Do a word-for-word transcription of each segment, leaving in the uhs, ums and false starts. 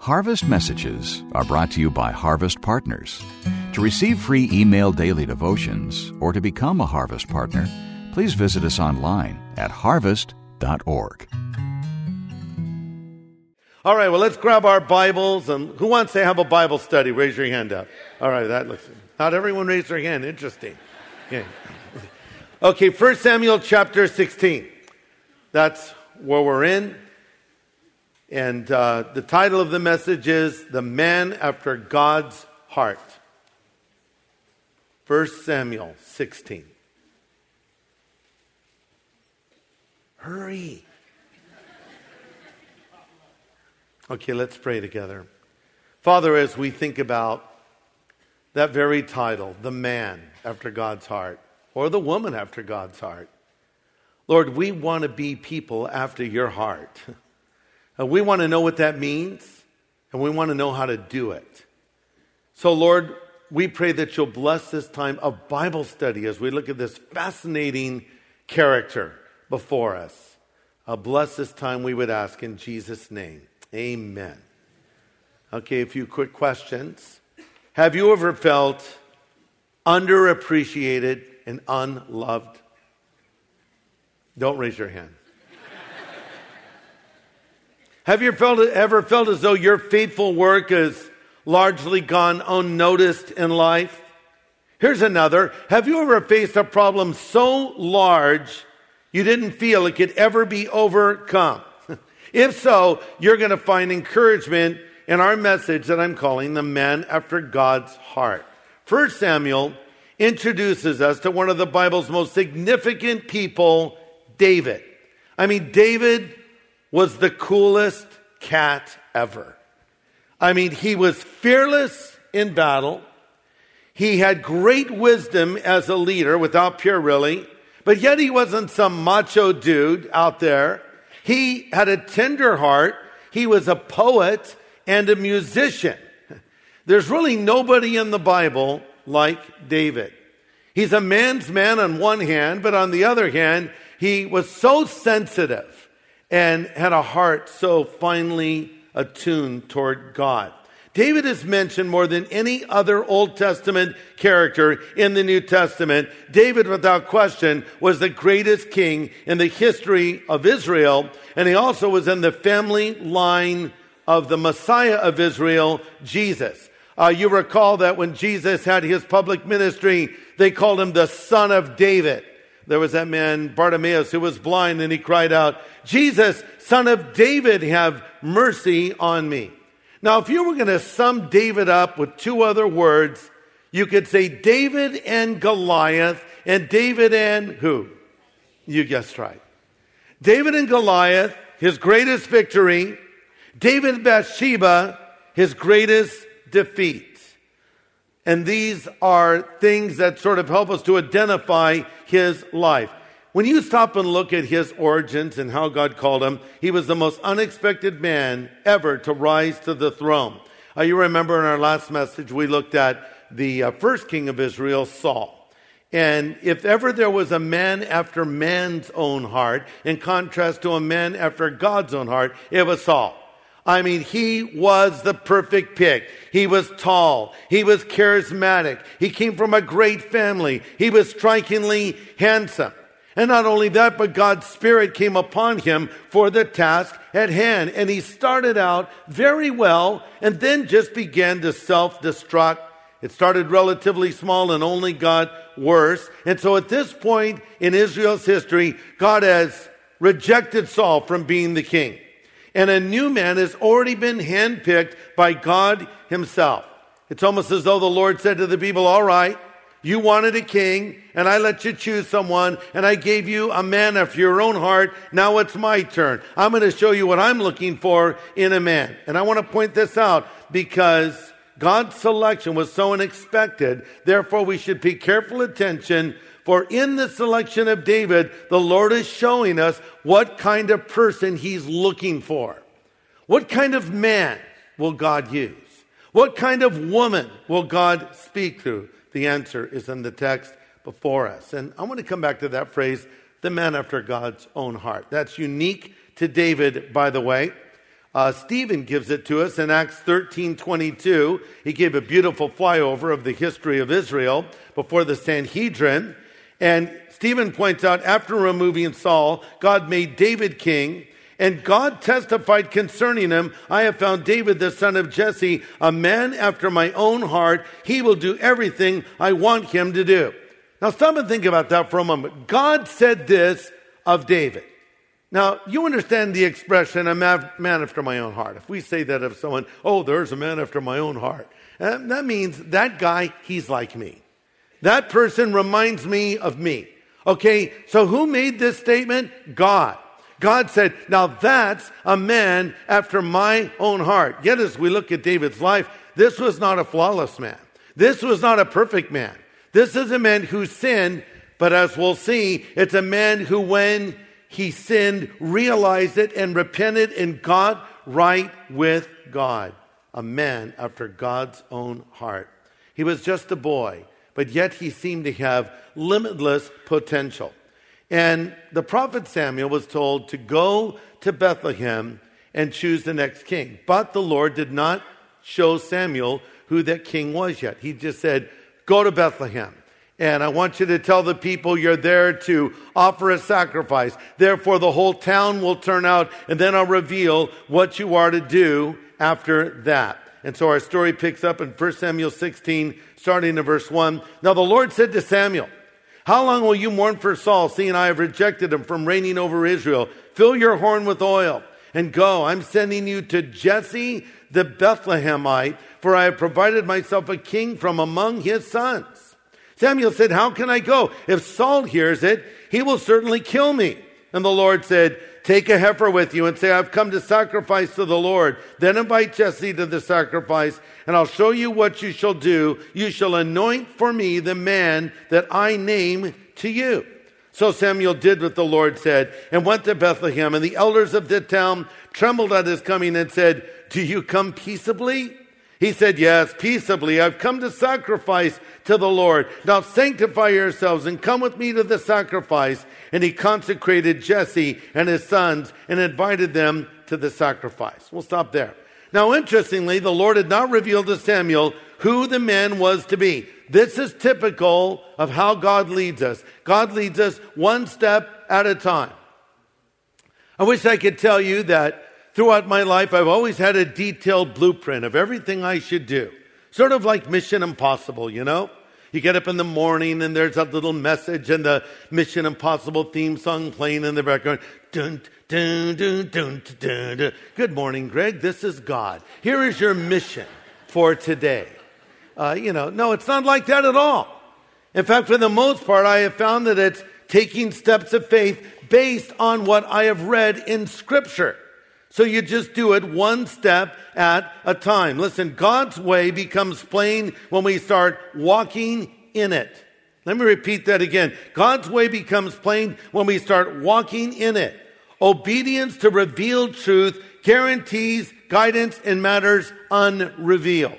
Harvest Messages are brought to you by Harvest Partners. To receive free email daily devotions or to become a Harvest Partner, please visit us online at harvest dot org. All right, well, let's grab our Bibles. And who wants to have a Bible study? Raise your hand up. All right, that looks... Not everyone raised their hand. Interesting. Okay, okay First Samuel chapter sixteen. That's where we're in. And uh, the title of the message is The Man After God's Heart. First Samuel sixteen. Hurry. Okay, let's pray together. Father, as we think about that very title, the man after God's heart, or the woman after God's heart, Lord, we want to be people after your heart. We want to know what that means, and we want to know how to do it. So, Lord, we pray that you'll bless this time of Bible study as we look at this fascinating character before us. Uh, bless this time, we would ask in Jesus' name. Amen. Okay, a few quick questions. Have you ever felt underappreciated and unloved? Don't raise your hand. Have you felt, ever felt as though your faithful work has largely gone unnoticed in life? Here's another. Have you ever faced a problem so large you didn't feel it could ever be overcome? If so, you're going to find encouragement in our message that I'm calling The Man After God's Heart. First Samuel introduces us to one of the Bible's most significant people, David. I mean, David was the coolest cat ever. I mean, he was fearless in battle. He had great wisdom as a leader, without pure really, but yet he wasn't some macho dude out there. He had a tender heart. He was a poet and a musician. There's really nobody in the Bible like David. He's a man's man on one hand, but on the other hand, he was so sensitive and had a heart so finely attuned toward God. David is mentioned more than any other Old Testament character in the New Testament. David, without question, was the greatest king in the history of Israel, and he also was in the family line of the Messiah of Israel, Jesus. Uh, you recall that when Jesus had his public ministry, they called him the Son of David. There was that man, Bartimaeus, who was blind, and he cried out, "Jesus, Son of David, have mercy on me." Now, if you were going to sum David up with two other words, you could say David and Goliath, and David and who? You guessed right. David and Goliath, his greatest victory. David and Bathsheba, his greatest defeat. And these are things that sort of help us to identify his life. When you stop and look at his origins and how God called him, he was the most unexpected man ever to rise to the throne. Uh, you remember in our last message, we looked at the uh, first king of Israel, Saul. And if ever there was a man after man's own heart, in contrast to a man after God's own heart, it was Saul. I mean, he was the perfect pick. He was tall. He was charismatic. He came from a great family. He was strikingly handsome. And not only that, but God's Spirit came upon him for the task at hand. And he started out very well and then just began to self-destruct. It started relatively small and only got worse. And so at this point in Israel's history, God has rejected Saul from being the king. And a new man has already been handpicked by God himself. It's almost as though the Lord said to the people, all right, you wanted a king, and I let you choose someone, and I gave you a man after your own heart. Now it's my turn. I'm going to show you what I'm looking for in a man. And I want to point this out because God's selection was so unexpected. Therefore, we should pay careful attention. For in the selection of David, the Lord is showing us what kind of person he's looking for. What kind of man will God use? What kind of woman will God speak through? The answer is in the text before us. And I want to come back to that phrase, the man after God's own heart. That's unique to David, by the way. Uh, Stephen gives it to us in Acts thirteen twenty-two. He gave a beautiful flyover of the history of Israel before the Sanhedrin. And Stephen points out, after removing Saul, God made David king. And God testified concerning him, I have found David, the son of Jesse, a man after my own heart. He will do everything I want him to do. Now stop and think about that for a moment. God said this of David. Now, you understand the expression, a man after my own heart. If we say that of someone, oh, there's a man after my own heart. That means that guy, he's like me. That person reminds me of me. Okay, so who made this statement? God. God said, now that's a man after my own heart. Yet as we look at David's life, this was not a flawless man. This was not a perfect man. This is a man who sinned, but as we'll see, it's a man who, when he sinned, realized it and repented and got right with God. A man after God's own heart. He was just a boy, but yet he seemed to have limitless potential. And the prophet Samuel was told to go to Bethlehem and choose the next king. But the Lord did not show Samuel who that king was yet. He just said, go to Bethlehem. And I want you to tell the people you're there to offer a sacrifice. Therefore, the whole town will turn out, and then I'll reveal what you are to do after that. And so our story picks up in First Samuel sixteen, starting in verse one. Now the Lord said to Samuel, how long will you mourn for Saul, seeing I have rejected him from reigning over Israel? Fill your horn with oil and go. I'm sending you to Jesse the Bethlehemite, for I have provided myself a king from among his sons. Samuel said, how can I go? If Saul hears it, he will certainly kill me. And the Lord said, take a heifer with you and say, I've come to sacrifice to the Lord. Then invite Jesse to the sacrifice, and I'll show you what you shall do. You shall anoint for me the man that I name to you. So Samuel did what the Lord said and went to Bethlehem. And the elders of the town trembled at his coming and said, do you come peaceably? He said, yes, peaceably. I've come to sacrifice to the Lord. Now sanctify yourselves and come with me to the sacrifice. And he consecrated Jesse and his sons and invited them to the sacrifice. We'll stop there. Now, interestingly, the Lord had not revealed to Samuel who the man was to be. This is typical of how God leads us. God leads us one step at a time. I wish I could tell you that throughout my life, I've always had a detailed blueprint of everything I should do. Sort of like Mission Impossible, you know? You get up in the morning and there's a little message and the Mission Impossible theme song playing in the background. Dun, dun, dun, dun, dun, dun. Good morning, Greg. This is God. Here is your mission for today. Uh, you know, no, it's not like that at all. In fact, for the most part, I have found that it's taking steps of faith based on what I have read in Scripture. So you just do it one step at a time. Listen, God's way becomes plain when we start walking in it. Let me repeat that again. God's way becomes plain when we start walking in it. Obedience to revealed truth guarantees guidance in matters unrevealed.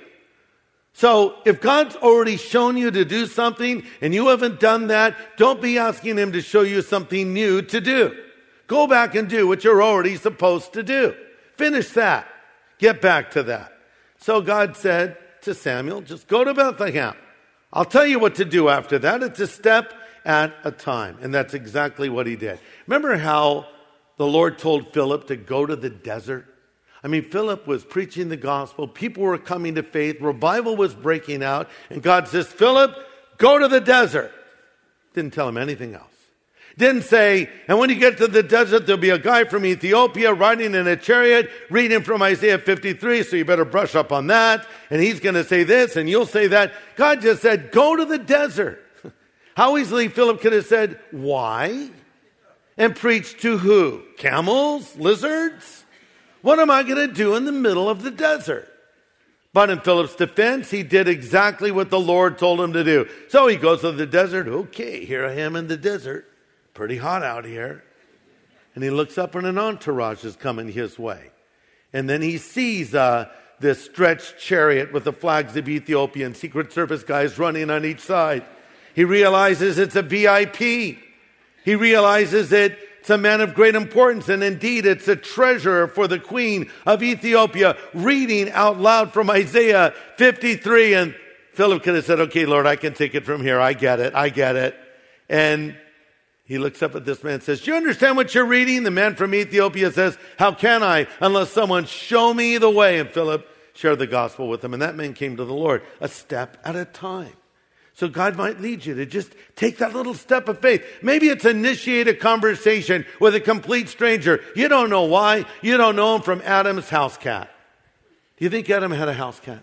So if God's already shown you to do something and you haven't done that, don't be asking him to show you something new to do. Go back and do what you're already supposed to do. Finish that. Get back to that. So God said to Samuel, just go to Bethlehem. I'll tell you what to do after that. It's a step at a time. And that's exactly what he did. Remember how the Lord told Philip to go to the desert? I mean, Philip was preaching the gospel. People were coming to faith. Revival was breaking out. And God says, Philip, go to the desert. Didn't tell him anything else. Didn't say, and when you get to the desert, there'll be a guy from Ethiopia riding in a chariot, reading from Isaiah fifty-three, so you better brush up on that. And he's going to say this, and you'll say that. God just said, go to the desert. How easily Philip could have said, why? And preached to who? Camels? Lizards? What am I going to do in the middle of the desert? But in Philip's defense, he did exactly what the Lord told him to do. So he goes to the desert. Okay, here I am in the desert. Pretty hot out here. And he looks up and an entourage is coming his way. And then he sees uh, this stretched chariot with the flags of Ethiopia and Secret Service guys running on each side. He realizes it's a V I P. He realizes that it's a man of great importance. And indeed, it's a treasure for the queen of Ethiopia reading out loud from Isaiah fifty-three. And Philip could have said, okay, Lord, I can take it from here. I get it. I get it. And he looks up at this man and says, do you understand what you're reading? The man from Ethiopia says, how can I unless someone show me the way? And Philip shared the gospel with him. And that man came to the Lord a step at a time. So God might lead you to just take that little step of faith. Maybe it's initiate a conversation with a complete stranger. You don't know why. You don't know him from Adam's house cat. Do you think Adam had a house cat?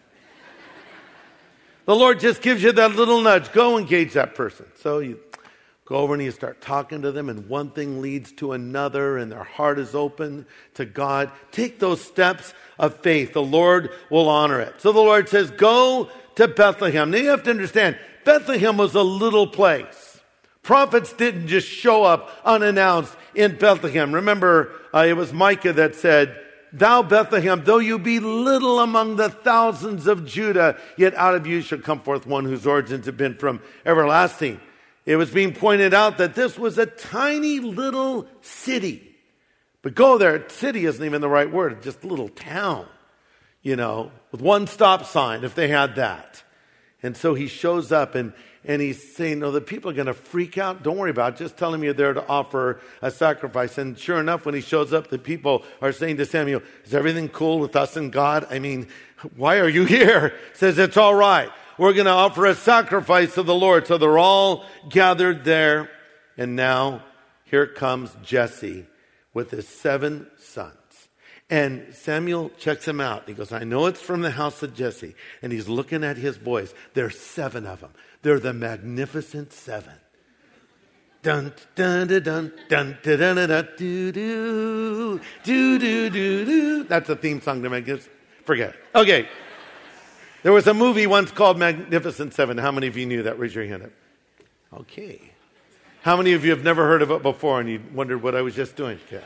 The Lord just gives you that little nudge. Go engage that person. So you go over and you start talking to them, and one thing leads to another, and their heart is open to God. Take those steps of faith. The Lord will honor it. So the Lord says, go to Bethlehem. Now you have to understand, Bethlehem was a little place. Prophets didn't just show up unannounced in Bethlehem. Remember, uh, it was Micah that said, thou Bethlehem, though you be little among the thousands of Judah, yet out of you shall come forth one whose origins have been from everlasting. It was being pointed out that this was a tiny little city. But go there, city isn't even the right word, it's just a little town, you know, with one stop sign if they had that. And so he shows up and, and he's saying, no, the people are going to freak out. Don't worry about it. Just tell him you're there to offer a sacrifice. And sure enough, when he shows up, the people are saying to Samuel, is everything cool with us and God? I mean, why are you here? He says, it's all right. We're going to offer a sacrifice to the Lord. So they're all gathered there. And now here comes Jesse with his seven sons. And Samuel checks him out. He goes, I know it's from the house of Jesse. And he's looking at his boys. There's seven of them. They're the magnificent seven. Dun dun dun dun dun dun dun dun dun do do do do do do. That's a theme song to Magnificent. Forget it. Okay. There was a movie once called Magnificent Seven. How many of you knew that? Raise your hand up. Okay. How many of you have never heard of it before and you wondered what I was just doing? Okay.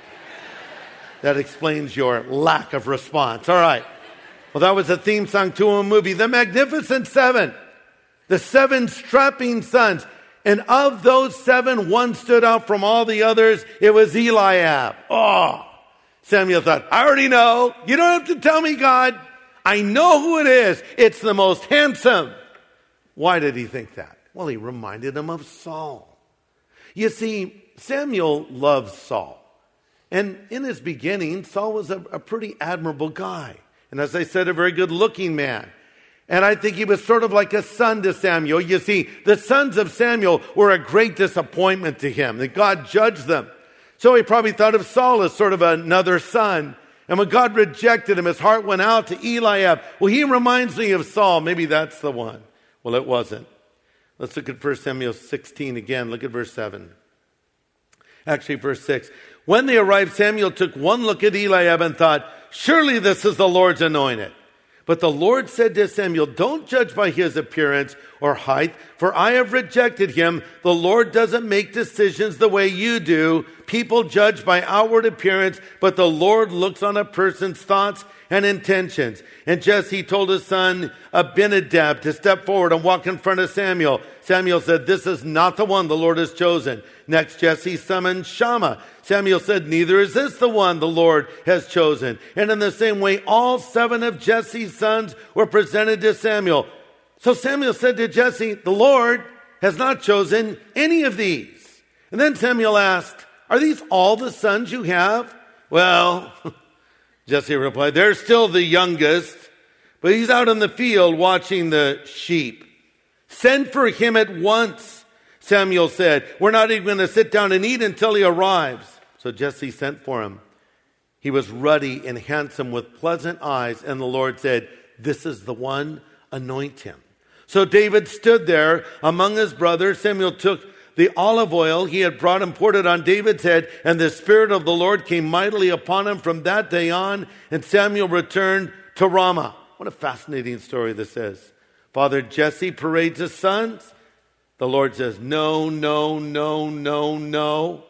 That explains your lack of response. All right. Well, that was a theme song to a movie. The Magnificent Seven. The seven strapping sons. And of those seven, one stood out from all the others. It was Eliab. Oh, Samuel thought, I already know. You don't have to tell me, God. I know who it is. It's the most handsome. Why did he think that? Well, he reminded him of Saul. You see, Samuel loves Saul. And in his beginning, Saul was a, a pretty admirable guy. And as I said, a very good looking man. And I think he was sort of like a son to Samuel. You see, the sons of Samuel were a great disappointment to him, that God judged them. So he probably thought of Saul as sort of another son. And when God rejected him, his heart went out to Eliab. Well, he reminds me of Saul. Maybe that's the one. Well, it wasn't. Let's look at First Samuel sixteen again. Look at verse seven. Actually, verse six. When they arrived, Samuel took one look at Eliab and thought, surely this is the Lord's anointed. But the Lord said to Samuel, don't judge by his appearance or height, for I have rejected him. The Lord doesn't make decisions the way you do. People judge by outward appearance, but the Lord looks on a person's thoughts and intentions. And Jesse told his son Abinadab to step forward and walk in front of Samuel. Samuel said, this is not the one the Lord has chosen. Next, Jesse summoned Shammah. Samuel said, neither is this the one the Lord has chosen. And in the same way, all seven of Jesse's sons were presented to Samuel. So Samuel said to Jesse, the Lord has not chosen any of these. And then Samuel asked, are these all the sons you have? Well, Jesse replied, they're still the youngest, but he's out in the field watching the sheep. Send for him at once, Samuel said. We're not even going to sit down and eat until he arrives. So Jesse sent for him. He was ruddy and handsome with pleasant eyes, and the Lord said, this is the one, anoint him. So David stood there among his brothers. Samuel took the olive oil he had brought and poured it on David's head, and the Spirit of the Lord came mightily upon him from that day on, and Samuel returned to Ramah. What a fascinating story this is. Father Jesse parades his sons. The Lord says, no, no, no, no, no.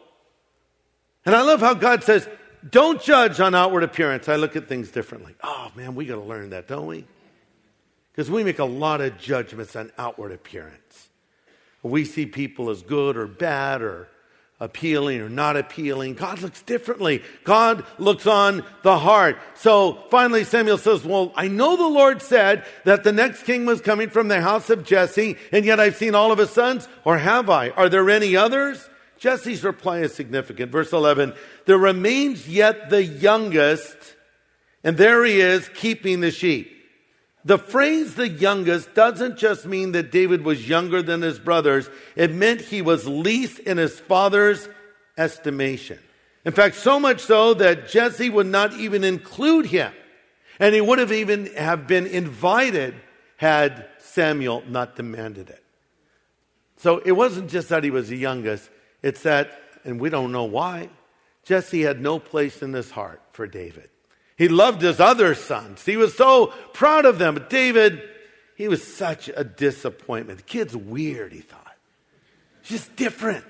And I love how God says, don't judge on outward appearance. I look at things differently. Oh, man, we got to learn that, don't we? Because we make a lot of judgments on outward appearance. We see people as good or bad or appealing or not appealing. God looks differently. God looks on the heart. So finally Samuel says, well, I know the Lord said that the next king was coming from the house of Jesse, and yet I've seen all of his sons, or have I? Are there any others? Jesse's reply is significant. Verse eleven, there remains yet the youngest, and there he is keeping the sheep. The phrase the youngest doesn't just mean that David was younger than his brothers. It meant he was least in his father's estimation. In fact, so much so that Jesse would not even include him. And he would have even have been invited had Samuel not demanded it. So it wasn't just that he was the youngest. It's that, and we don't know why, Jesse had no place in his heart for David. He loved his other sons. He was so proud of them. But David, he was such a disappointment. The kid's weird, he thought. Just different.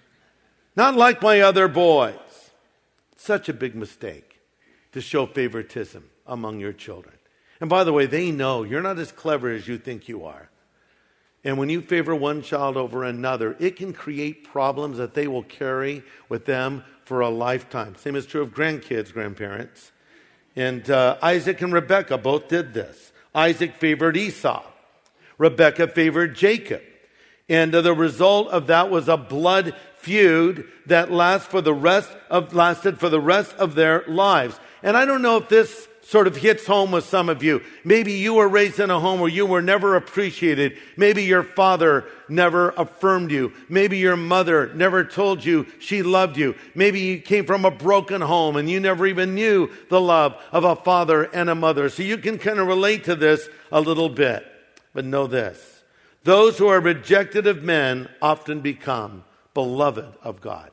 Not like my other boys. Such a big mistake to show favoritism among your children. And by the way, they know you're not as clever as you think you are. And when you favor one child over another, it can create problems that they will carry with them for a lifetime. Same is true of grandkids, grandparents. And uh, Isaac and Rebekah both did this. Isaac favored Esau. Rebekah favored Jacob. And uh, the result of that was a blood feud that lasts for the rest of, lasted for the rest of their lives. And I don't know if this sort of hits home with some of you. Maybe you were raised in a home where you were never appreciated. Maybe your father never affirmed you. Maybe your mother never told you she loved you. Maybe you came from a broken home and you never even knew the love of a father and a mother. So you can kind of relate to this a little bit. But know this: those who are rejected of men often become beloved of God.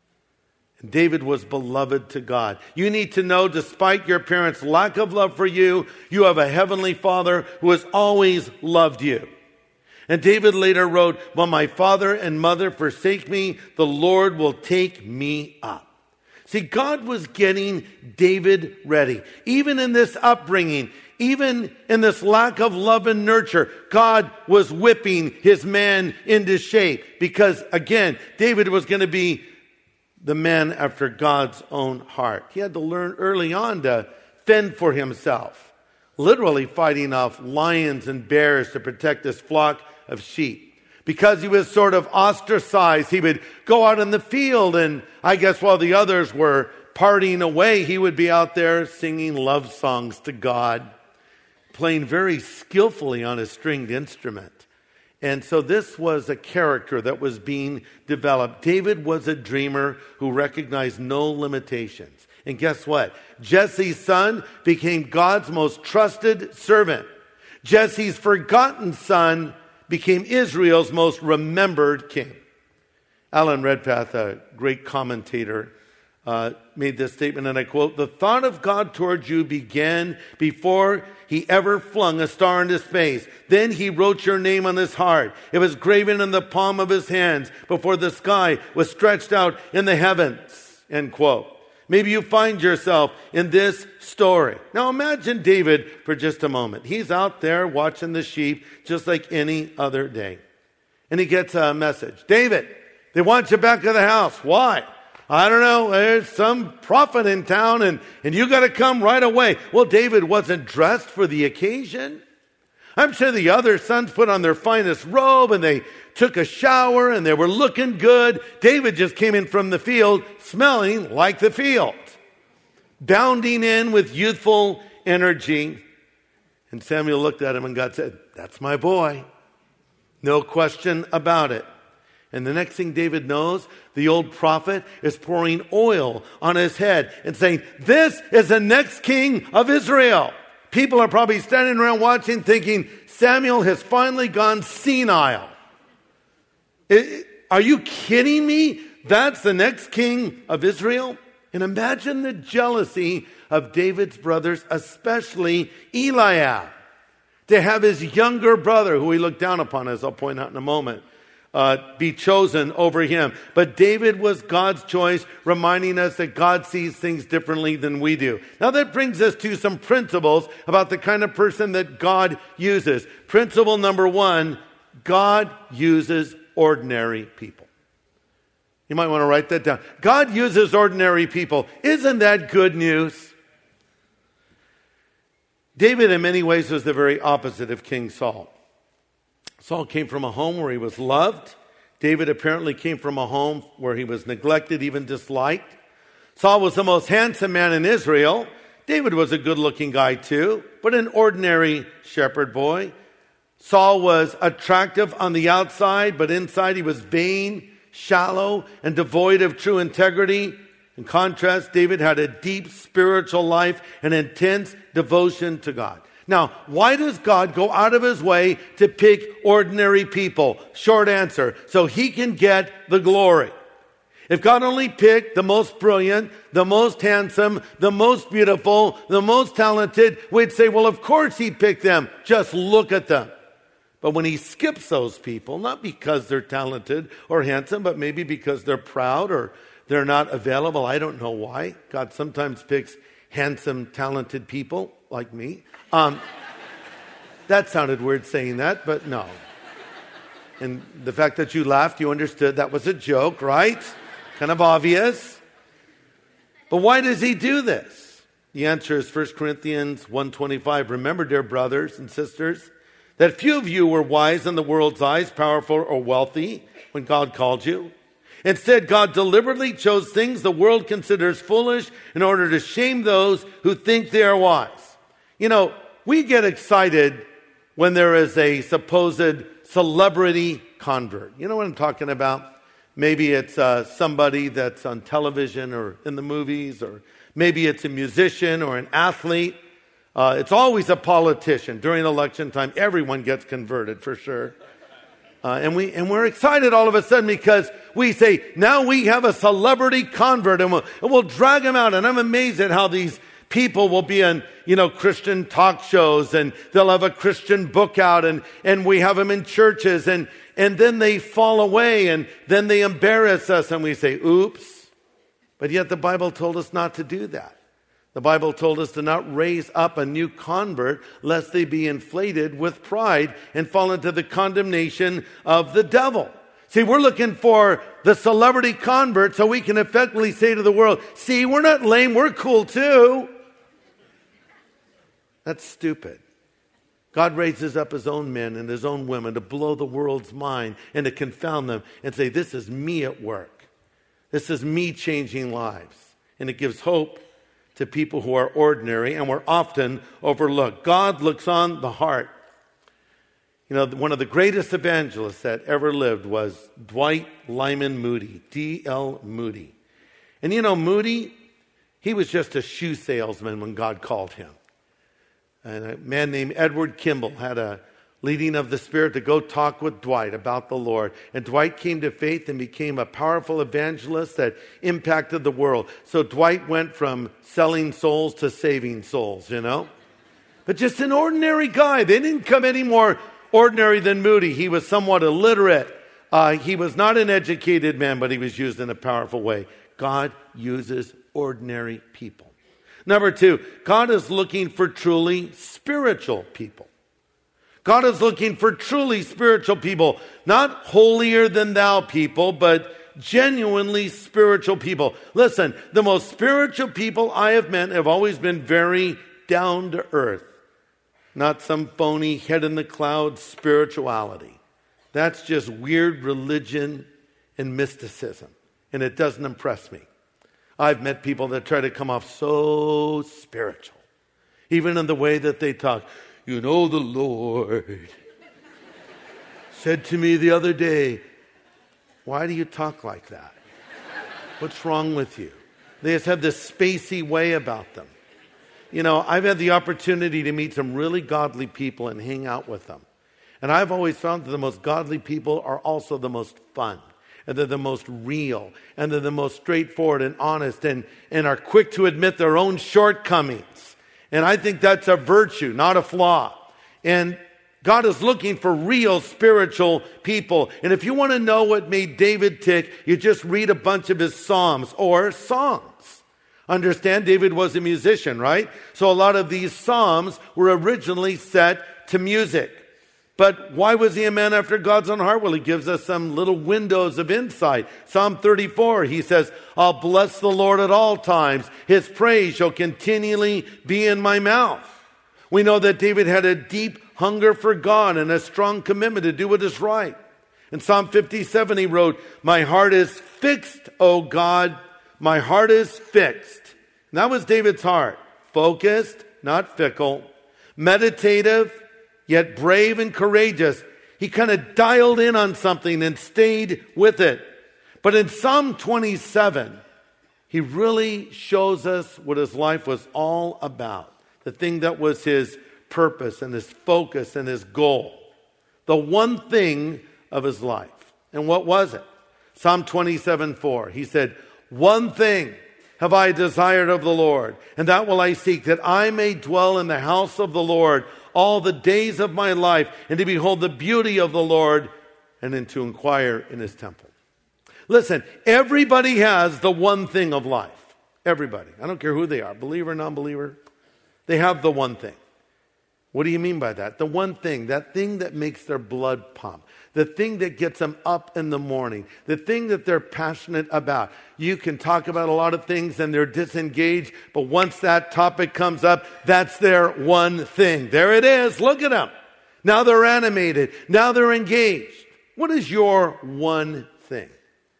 And David was beloved to God. You need to know, despite your parents' lack of love for you, you have a heavenly Father who has always loved you. And David later wrote, when my father and mother forsake me, the Lord will take me up. See, God was getting David ready. Even in this upbringing, even in this lack of love and nurture, God was whipping his man into shape. Because, again, David was going to be the man after God's own heart. He had to learn early on to fend for himself, literally fighting off lions and bears to protect his flock of sheep. Because he was sort of ostracized, he would go out in the field, and I guess while the others were partying away, he would be out there singing love songs to God, playing very skillfully on a stringed instrument. And so this was a character that was being developed. David was a dreamer who recognized no limitations. And guess what? Jesse's son became God's most trusted servant. Jesse's forgotten son became Israel's most remembered king. Alan Redpath, a great commentator, uh, made this statement, and I quote, "The thought of God towards you began before he ever flung a star into space. Then he wrote your name on his heart. It was graven in the palm of his hands before the sky was stretched out in the heavens." End quote. Maybe you find yourself in this story. Now imagine David for just a moment. He's out there watching the sheep just like any other day. And he gets a message. "David, they want you back at the house." "Why?" "I don't know. There's some prophet in town and, and you got to come right away." Well, David wasn't dressed for the occasion. I'm sure the other sons put on their finest robe and they took a shower and they were looking good. David just came in from the field smelling like the field, bounding in with youthful energy. And Samuel looked at him and God said, "That's my boy. No question about it." And the next thing David knows, the old prophet is pouring oil on his head and saying, "This is the next king of Israel." People are probably standing around watching thinking, Samuel has finally gone senile. It, are you kidding me? That's the next king of Israel? And imagine the jealousy of David's brothers, especially Eliab, to have his younger brother, who he looked down upon, as I'll point out in a moment, Uh, be chosen over him. But David was God's choice, reminding us that God sees things differently than we do. Now that brings us to some principles about the kind of person that God uses. Principle number one, God uses ordinary people. You might want to write that down. God uses ordinary people. Isn't that good news? David, in many ways, was the very opposite of King Saul. Saul came from a home where he was loved. David apparently came from a home where he was neglected, even disliked. Saul was the most handsome man in Israel. David was a good-looking guy too, but an ordinary shepherd boy. Saul was attractive on the outside, but inside he was vain, shallow, and devoid of true integrity. In contrast, David had a deep spiritual life and intense devotion to God. Now, why does God go out of his way to pick ordinary people? Short answer, so he can get the glory. If God only picked the most brilliant, the most handsome, the most beautiful, the most talented, we'd say, well, of course he picked them. Just look at them. But when he skips those people, not because they're talented or handsome, but maybe because they're proud or they're not available. I don't know why. God sometimes picks handsome, talented people like me. Um, that sounded weird saying that, but no. And the fact that you laughed, you understood that was a joke, right? Kind of obvious. But why does he do this? The answer is First Corinthians one twenty-five. Remember, dear brothers and sisters, that few of you were wise in the world's eyes, powerful or wealthy when God called you. Instead, God deliberately chose things the world considers foolish in order to shame those who think they are wise. You know, we get excited when there is a supposed celebrity convert. You know what I'm talking about? Maybe it's uh, somebody that's on television or in the movies, or maybe it's a musician or an athlete. Uh, it's always a politician. During election time, everyone gets converted for sure. Uh, and, we, and we're excited all of a sudden because we say, now we have a celebrity convert, and we'll, and we'll drag them out. And I'm amazed at how these people will be on, you know, Christian talk shows, and they'll have a Christian book out, and, and we have them in churches, and, and then they fall away, and then they embarrass us, and we say, oops. But yet the Bible told us not to do that. The Bible told us to not raise up a new convert lest they be inflated with pride and fall into the condemnation of the devil. See, we're looking for the celebrity convert so we can effectively say to the world, see, we're not lame, we're cool too. That's stupid. God raises up his own men and his own women to blow the world's mind and to confound them and say, this is me at work. This is me changing lives. And it gives hope to people who are ordinary and were often overlooked. God looks on the heart. You know, one of the greatest evangelists that ever lived was Dwight Lyman Moody, D L Moody. And you know, Moody, he was just a shoe salesman when God called him. And a man named Edward Kimball had a leading of the Spirit to go talk with Dwight about the Lord. And Dwight came to faith and became a powerful evangelist that impacted the world. So Dwight went from selling souls to saving souls, you know. But just an ordinary guy. They didn't come any more ordinary than Moody. He was somewhat illiterate. Uh, he was not an educated man, but he was used in a powerful way. God uses ordinary people. Number two, God is looking for truly spiritual people. God is looking for truly spiritual people, not holier than thou people, but genuinely spiritual people. Listen, the most spiritual people I have met have always been very down to earth, not some phony head in the clouds spirituality. That's just weird religion and mysticism, and it doesn't impress me. I've met people that try to come off so spiritual, even in the way that they talk. You know, the Lord said to me the other day, why do you talk like that? What's wrong with you? They just have this spacey way about them. You know, I've had the opportunity to meet some really godly people and hang out with them. And I've always found that the most godly people are also the most fun. And they're the most real. And they're the most straightforward and honest and, and are quick to admit their own shortcomings. And I think that's a virtue, not a flaw. And God is looking for real spiritual people. And if you want to know what made David tick, you just read a bunch of his psalms or songs. Understand, David was a musician, right? So a lot of these psalms were originally set to music. But why was he a man after God's own heart? Well, he gives us some little windows of insight. Psalm thirty-four, he says, I'll bless the Lord at all times. His praise shall continually be in my mouth. We know that David had a deep hunger for God and a strong commitment to do what is right. In Psalm fifty-seven, he wrote, my heart is fixed, O God. My heart is fixed. And that was David's heart. Focused, not fickle. Meditative, yet brave and courageous. He kind of dialed in on something and stayed with it. But in Psalm twenty-seven, he really shows us what his life was all about. The thing that was his purpose and his focus and his goal. The one thing of his life. And what was it? Psalm twenty-seven four. He said, one thing have I desired of the Lord, and that will I seek, that I may dwell in the house of the Lord all the days of my life, and to behold the beauty of the Lord, and then to inquire in his temple. Listen, everybody has the one thing of life. Everybody. I don't care who they are, believer, non-believer. They have the one thing. What do you mean by that? The one thing, that thing that makes their blood pump. The thing that gets them up in the morning. The thing that they're passionate about. You can talk about a lot of things and they're disengaged, but once that topic comes up, that's their one thing. There it is. Look at them. Now they're animated. Now they're engaged. What is your one thing?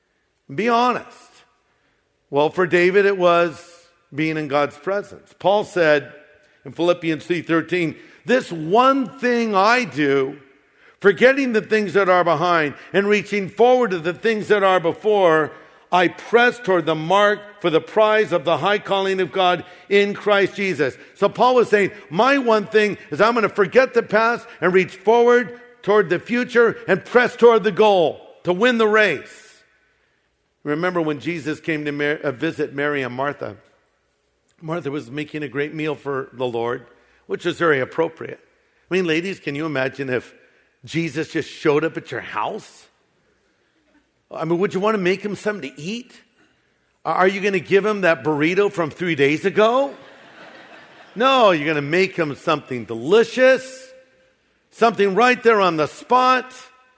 Be honest. Well, for David, it was being in God's presence. Paul said in Philippians three thirteen, this one thing I do, forgetting the things that are behind and reaching forward to the things that are before, I press toward the mark for the prize of the high calling of God in Christ Jesus. So Paul was saying, my one thing is I'm going to forget the past and reach forward toward the future and press toward the goal to win the race. Remember when Jesus came to Mar- uh, visit Mary and Martha? Martha was making a great meal for the Lord, which was very appropriate. I mean, ladies, can you imagine if Jesus just showed up at your house? I mean, would you want to make him something to eat? Are you going to give him that burrito from three days ago? No, you're going to make him something delicious, something right there on the spot.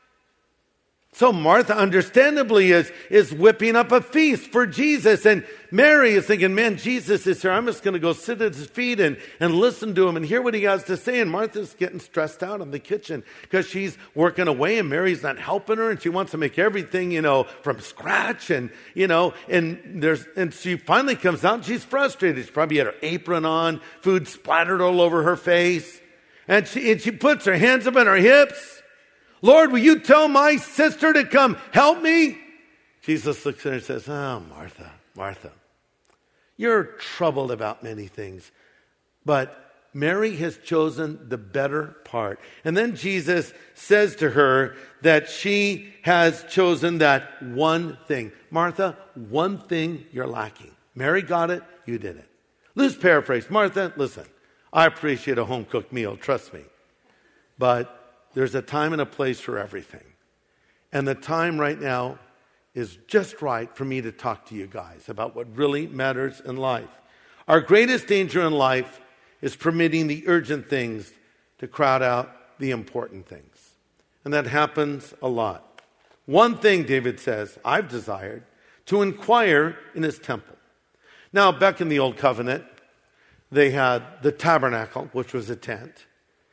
So Martha, understandably, is, is whipping up a feast for Jesus. And Mary is thinking, man, Jesus is here. I'm just going to go sit at his feet and, and listen to him and hear what he has to say. And Martha's getting stressed out in the kitchen because she's working away and Mary's not helping her. And she wants to make everything, you know, from scratch. And, you know, and there's, and she finally comes out and she's frustrated. She probably had her apron on, food splattered all over her face. And she, and she puts her hands up on her hips. Lord, will you tell my sister to come help me? Jesus looks at her and says, oh, Martha, Martha, you're troubled about many things, but Mary has chosen the better part. And then Jesus says to her that she has chosen that one thing. Martha, one thing you're lacking. Mary got it, you did it. Loose paraphrase. Martha, listen, I appreciate a home-cooked meal, trust me. But there's a time and a place for everything. And the time right now is just right for me to talk to you guys about what really matters in life. Our greatest danger in life is permitting the urgent things to crowd out the important things. And that happens a lot. One thing, David says, I've desired, to inquire in his temple. Now, back in the Old Covenant, they had the tabernacle, which was a tent.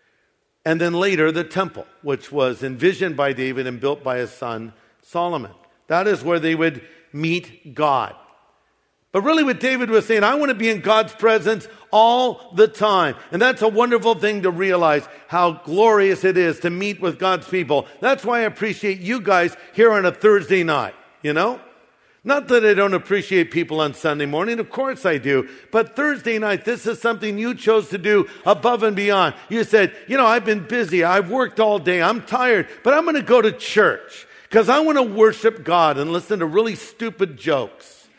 And then later, the temple, which was envisioned by David and built by his son, Solomon. That is where they would meet God. But really what David was saying, I want to be in God's presence all the time. And that's a wonderful thing to realize, how glorious it is to meet with God's people. That's why I appreciate you guys here on a Thursday night, you know? Not that I don't appreciate people on Sunday morning. Of course I do. But Thursday night, this is something you chose to do above and beyond. You said, you know, I've been busy. I've worked all day. I'm tired. But I'm going to go to church because I want to worship God and listen to really stupid jokes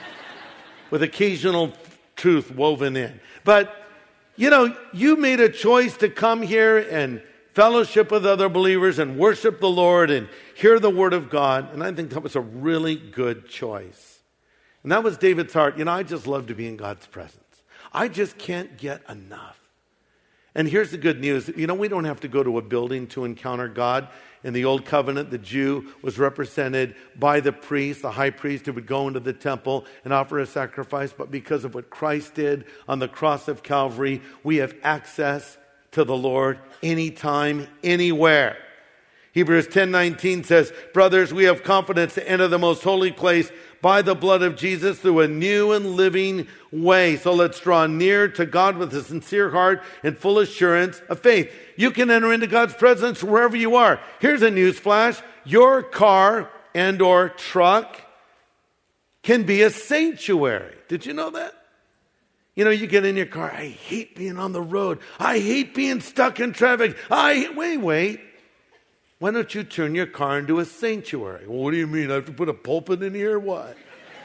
with occasional truth woven in. But, you know, you made a choice to come here and fellowship with other believers and worship the Lord and hear the word of God. And I think that was a really good choice. And that was David's heart. You know, I just love to be in God's presence. I just can't get enough. And here's the good news. You know, we don't have to go to a building to encounter God. In the Old Covenant, the Jew was represented by the priest, the high priest who would go into the temple and offer a sacrifice. But because of what Christ did on the cross of Calvary, we have access to the Lord anytime, anywhere. Hebrews ten nineteen says, brothers, we have confidence to enter the most holy place by the blood of Jesus through a new and living way. So let's draw near to God with a sincere heart and full assurance of faith. You can enter into God's presence wherever you are. Here's a news flash. Your car and or truck can be a sanctuary. Did you know that? You know, you get in your car. I hate being on the road. I hate being stuck in traffic. I wait, wait. Why don't you turn your car into a sanctuary? Well, what do you mean? I have to put a pulpit in here or what?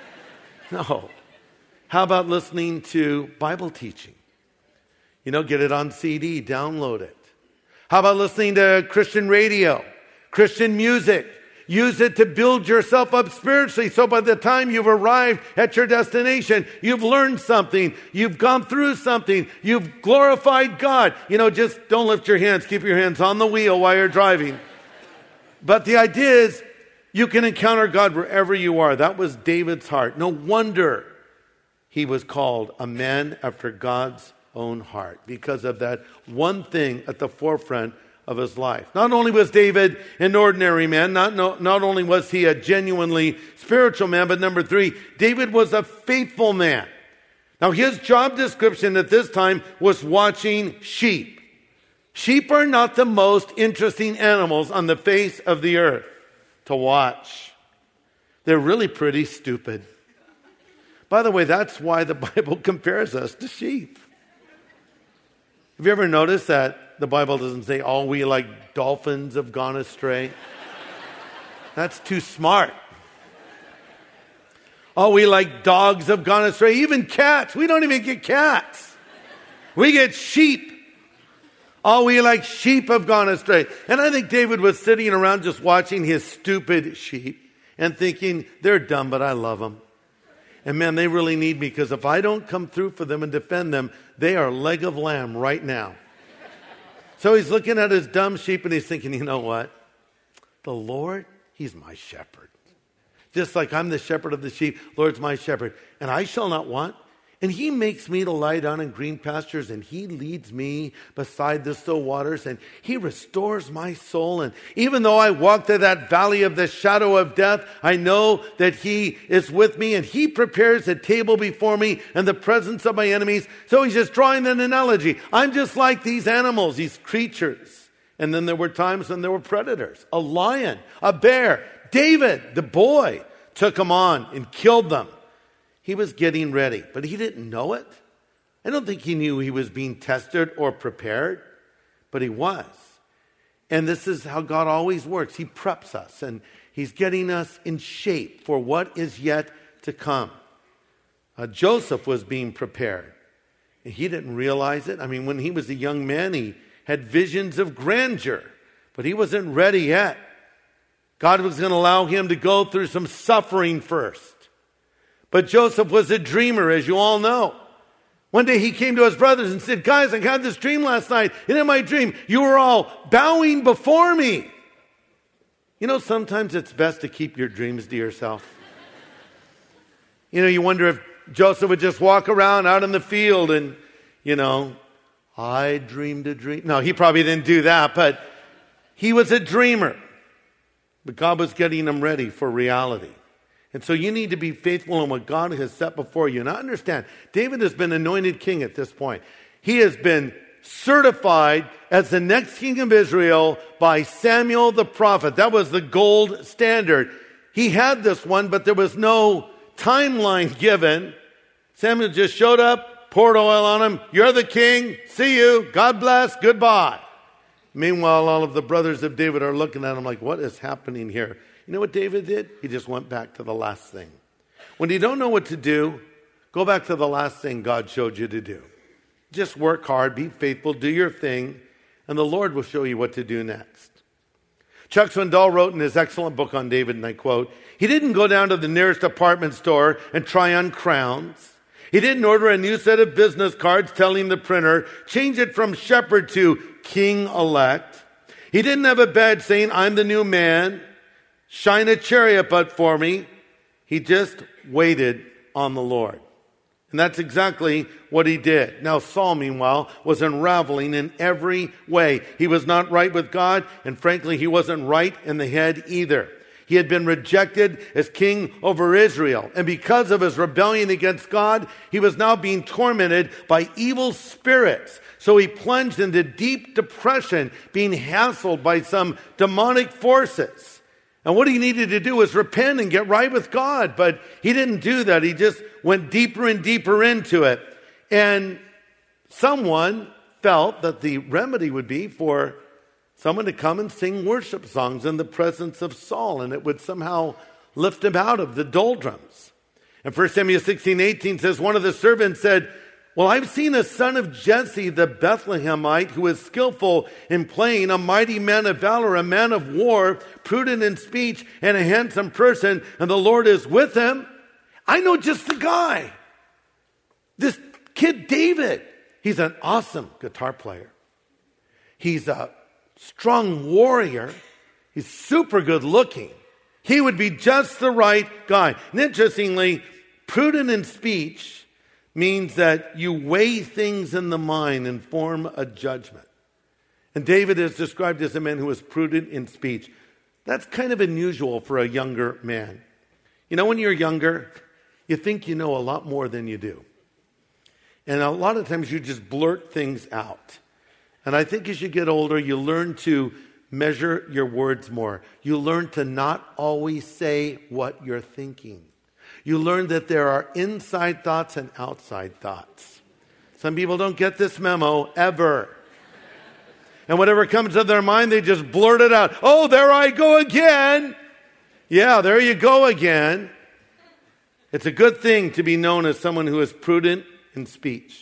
No. How about listening to Bible teaching? You know, get it on C D, download it. How about listening to Christian radio, Christian music? Use it to build yourself up spiritually. So by the time you've arrived at your destination, you've learned something. You've gone through something. You've glorified God. You know, just don't lift your hands. Keep your hands on the wheel while you're driving. But the idea is you can encounter God wherever you are. That was David's heart. No wonder he was called a man after God's own heart, because of that one thing at the forefront of his life. Not only was David an ordinary man, not, no, not only was he a genuinely spiritual man, but number three, David was a faithful man. Now his job description at this time was watching sheep. Sheep are not the most interesting animals on the face of the earth to watch. They're really pretty stupid. By the way, that's why the Bible compares us to sheep. Have you ever noticed that the Bible doesn't say all we like dolphins have gone astray? That's too smart. All we like dogs have gone astray. Even cats. We don't even get cats. We get sheep. All we like sheep have gone astray. And I think David was sitting around just watching his stupid sheep and thinking, they're dumb, but I love them. And man, they really need me, because if I don't come through for them and defend them, they are leg of lamb right now. So he's looking at his dumb sheep and he's thinking, you know what? The Lord, he's my shepherd. Just like I'm the shepherd of the sheep, Lord's my shepherd. And I shall not want. And he makes me to lie down in green pastures, and he leads me beside the still waters, and he restores my soul. And even though I walk through that valley of the shadow of death, I know that he is with me, and he prepares a table before me in the presence of my enemies. So he's just drawing an analogy. I'm just like these animals, these creatures. And then there were times when there were predators, a lion, a bear. David, the boy, took them on and killed them. He was getting ready, but he didn't know it. I don't think he knew he was being tested or prepared, but he was. And this is how God always works. He preps us, and he's getting us in shape for what is yet to come. Uh, Joseph was being prepared. And he didn't realize it. I mean, when he was a young man, he had visions of grandeur, but he wasn't ready yet. God was going to allow him to go through some suffering first. But Joseph was a dreamer, as you all know. One day he came to his brothers and said, guys, I had this dream last night. And in my dream, you were all bowing before me. You know, sometimes it's best to keep your dreams to yourself. You know, you wonder if Joseph would just walk around out in the field and, you know, I dreamed a dream. No, he probably didn't do that, but he was a dreamer. But God was getting him ready for reality. And so you need to be faithful in what God has set before you. And I understand, David has been anointed king at this point. He has been certified as the next king of Israel by Samuel the prophet. That was the gold standard. He had this one, but there was no timeline given. Samuel just showed up, poured oil on him. You're the king. See you. God bless. Goodbye. Meanwhile, all of the brothers of David are looking at him like, what is happening here? You know what David did? He just went back to the last thing. When you don't know what to do, go back to the last thing God showed you to do. Just work hard, be faithful, do your thing, and the Lord will show you what to do next. Chuck Swindoll wrote in his excellent book on David, and I quote, he didn't go down to the nearest department store and try on crowns. He didn't order a new set of business cards telling the printer, change it from shepherd to king-elect. He didn't have a badge saying, I'm the new man. Shine a chariot but for me. He just waited on the Lord. And that's exactly what he did. Now Saul, meanwhile, was unraveling in every way. He was not right with God, and frankly, he wasn't right in the head either. He had been rejected as king over Israel. And because of his rebellion against God, he was now being tormented by evil spirits. So he plunged into deep depression, being hassled by some demonic forces. And what he needed to do was repent and get right with God. But he didn't do that. He just went deeper and deeper into it. And someone felt that the remedy would be for someone to come and sing worship songs in the presence of Saul, and it would somehow lift him out of the doldrums. And First Samuel sixteen eighteen says, one of the servants said, well, I've seen a son of Jesse the Bethlehemite who is skillful in playing, a mighty man of valor, a man of war, prudent in speech, and a handsome person, and the Lord is with him. I know just the guy. This kid David. He's an awesome guitar player. He's a strong warrior. He's super good looking. He would be just the right guy. And interestingly, prudent in speech means that you weigh things in the mind and form a judgment. And David is described as a man who is prudent in speech. That's kind of unusual for a younger man. You know, when you're younger, you think you know a lot more than you do. And a lot of times you just blurt things out. And I think as you get older, you learn to measure your words more. You learn to not always say what you're thinking. You learn that there are inside thoughts and outside thoughts. Some people don't get this memo ever. And whatever comes to their mind, they just blurt it out. Oh, there I go again. Yeah, there you go again. It's a good thing to be known as someone who is prudent in speech.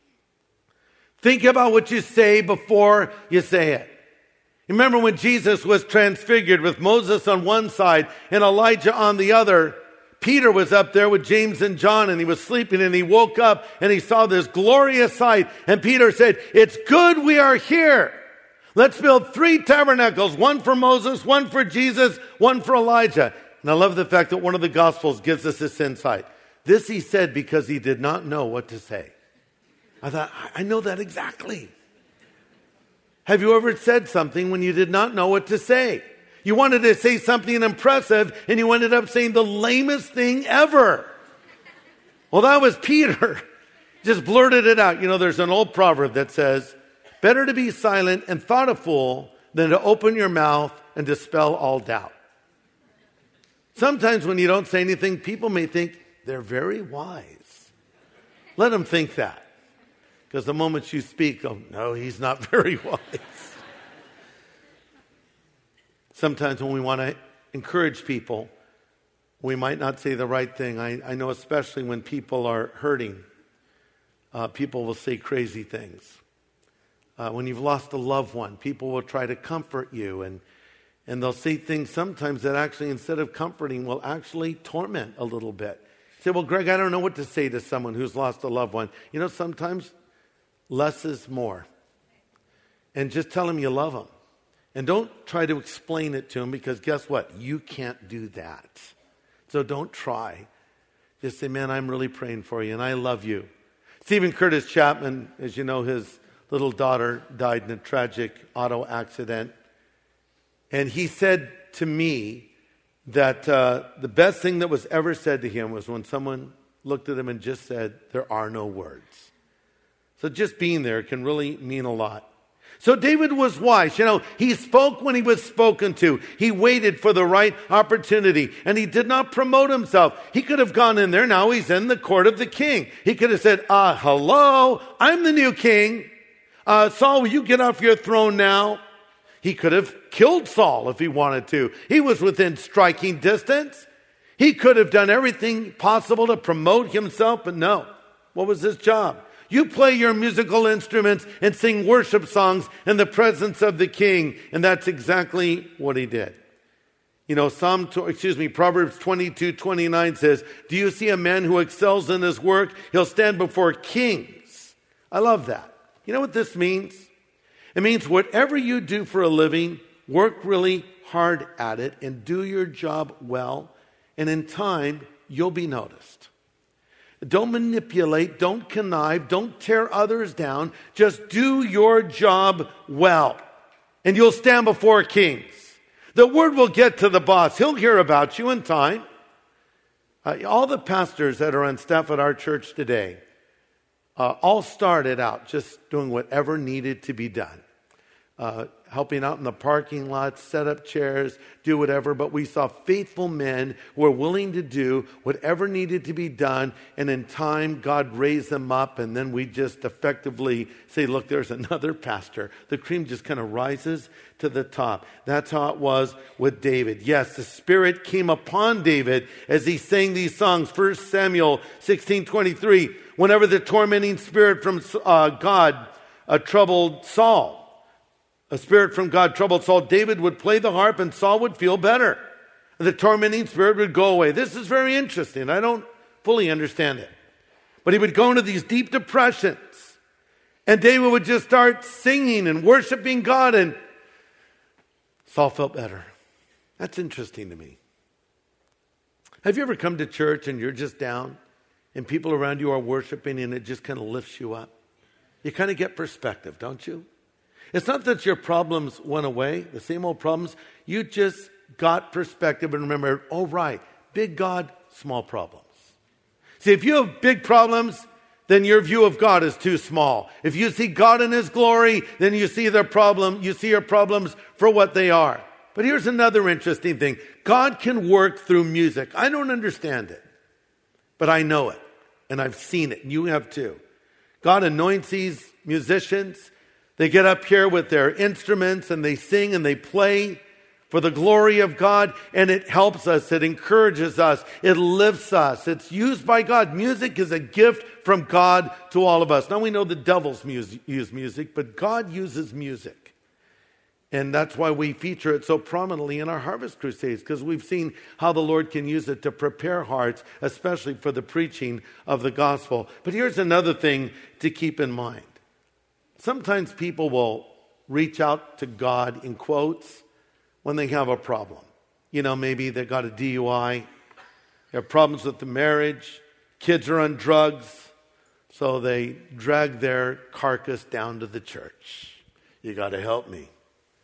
Think about what you say before you say it. Remember when Jesus was transfigured with Moses on one side and Elijah on the other? Peter was up there with James and John, and he was sleeping, and he woke up and he saw this glorious sight. And Peter said, it's good we are here. Let's build three tabernacles, one for Moses, one for Jesus, one for Elijah. And I love the fact that one of the Gospels gives us this insight. This he said because he did not know what to say. I thought, I know that exactly. Have you ever said something when you did not know what to say? You wanted to say something impressive, and you ended up saying the lamest thing ever. Well, that was Peter. Just blurted it out. You know, there's an old proverb that says, better to be silent and thought a fool than to open your mouth and dispel all doubt. Sometimes when you don't say anything, people may think they're very wise. Let them think that. Because the moment you speak, oh, no, he's not very wise. Sometimes when we want to encourage people, we might not say the right thing. I, I know especially when people are hurting, uh, people will say crazy things. Uh, when you've lost a loved one, people will try to comfort you, and, and they'll say things sometimes that actually, instead of comforting, will actually torment a little bit. You say, well, Greg, I don't know what to say to someone who's lost a loved one. You know, sometimes less is more. And just tell them you love them. And don't try to explain it to them, because guess what? You can't do that. So don't try. Just say, man, I'm really praying for you, and I love you. Stephen Curtis Chapman, as you know, his little daughter died in a tragic auto accident. And he said to me that uh, the best thing that was ever said to him was when someone looked at him and just said, there are no words. So just being there can really mean a lot. So David was wise. You know, he spoke when he was spoken to. He waited for the right opportunity, and he did not promote himself. He could have gone in there. Now he's in the court of the king. He could have said, uh, hello, I'm the new king. Uh, Saul, will you get off your throne now? He could have killed Saul if he wanted to. He was within striking distance. He could have done everything possible to promote himself, but no. What was his job? You play your musical instruments and sing worship songs in the presence of the king. And that's exactly what he did. You know, Psalm, excuse me, Proverbs twenty-two twenty-nine says, do you see a man who excels in his work? He'll stand before kings. I love that. You know what this means? It means whatever you do for a living, work really hard at it and do your job well. And in time, you'll be noticed. Don't manipulate, don't connive, don't tear others down. Just do your job well. And you'll stand before kings. The word will get to the boss. He'll hear about you in time. Uh, all the pastors that are on staff at our church today uh, all started out just doing whatever needed to be done. Uh, helping out in the parking lot, set up chairs, do whatever. But we saw faithful men who were willing to do whatever needed to be done. And in time, God raised them up. And then we just effectively say, look, there's another pastor. The cream just kind of rises to the top. That's how it was with David. Yes, the Spirit came upon David as he sang these songs. First Samuel sixteen twenty-three. Whenever the tormenting spirit from uh, God uh, troubled Saul, a spirit from God troubled Saul, David would play the harp and Saul would feel better. The tormenting spirit would go away. This is very interesting. I don't fully understand it. But he would go into these deep depressions. And David would just start singing and worshiping God, and Saul felt better. That's interesting to me. Have you ever come to church and you're just down and people around you are worshiping and it just kind of lifts you up? You kind of get perspective, don't you? It's not that your problems went away, the same old problems. You just got perspective and remembered, oh, right, big God, small problems. See, if you have big problems, then your view of God is too small. If you see God in His glory, then you see their problem, you see your problems for what they are. But here's another interesting thing. God can work through music. I don't understand it, but I know it, and I've seen it, and you have too. God anoints these musicians. They get up here with their instruments and they sing and they play for the glory of God, and it helps us, it encourages us, it lifts us. It's used by God. Music is a gift from God to all of us. Now we know the devils use music, but God uses music. And that's why we feature it so prominently in our Harvest Crusades, because we've seen how the Lord can use it to prepare hearts, especially for the preaching of the gospel. But here's another thing to keep in mind. Sometimes people will reach out to God, in quotes, when they have a problem. You know, maybe they got a D U I, they have problems with the marriage, kids are on drugs, so they drag their carcass down to the church. You got to help me.